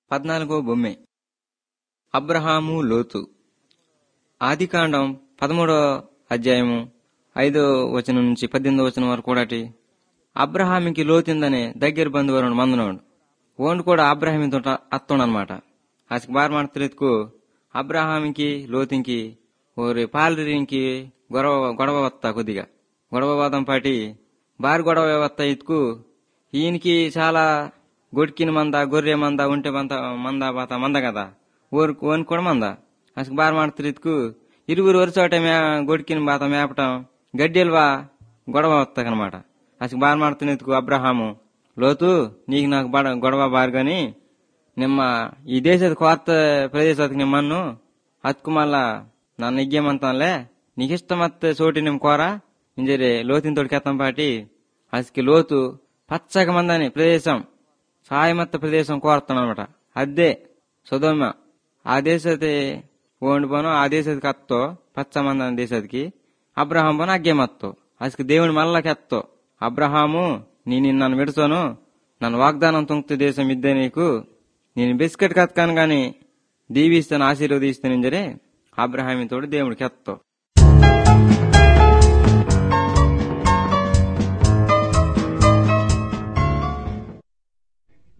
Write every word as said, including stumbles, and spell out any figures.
పద్నాలుగో బొమ్మె. అబ్రహాము లోతు. ఆదికాండం పదమూడో అధ్యాయము ఐదో వచనం నుంచి పద్దెనిమిదో వచనం వరకు కూడాటి అబ్రహామికి లోతిందనే దగ్గర బంధువరుడు మందునోడు ఓండు కూడా అబ్రహామితో అత్తోడనమాట. అసలు బార్ మాడతకు అబ్రహామికి లోతింకి ఓరి పాలరికి గొడవ గొడవ వస్తా కొద్దిగా గొడవ వాదం పాటి బారి గొడవ వస్తా ఇతుకు ఈయనకి చాలా గొడికిన మంద గొర్రె మంద ఉంటే మంద మంద బాత మంద కదా ఊరు ఓన్ కూడా మంద. అసలు బార్ మాడతకు ఇరువురు వరుసోట మే గొడికిన బాత మేపటం గడ్డెలువా గొడవ వస్తాకనమాట. అసలు బార్ మాడుతున్నందుకు అబ్రహాము లోతు నీకు నాకు బడ గొడవ బారు గాని నిమ్మ ఈ దేశದ కొత్త ప్రదేశಕ್ಕೆ నిమ్మను అతుకు మళ్ళా నన్ను ఇగ్గేమంతాంలే నీకిష్టమత్త చోటి నిమ్ కోరా ఇంజరే లోతిన తోటి కెత్తం పాటి అసకి లోతు పచ్చక మందని ప్రదేశం సాయమత్త ప్రదేశం కోరుతానమాట. అద్దే సొదొమ ఆ దేశది ఓండి పోను ఆ దేశది కత్తో పచ్చ మందని దేశదికి అబ్రహాం పోను అగ్గే మత్తో అసకి దేవుని మళ్ళా కెత్తో అబ్రహాము నేను నన్ను విడుసోను నన్ను వాగ్దానం తుంక్తు దేశం ఇద్దే నీకు నేను బిస్కెట్ కత్కాను గాని దీవిస్తాను ఆశీర్వదిస్తాను జరే అబ్రహామి తోడు దేవుడికి ఎత్తో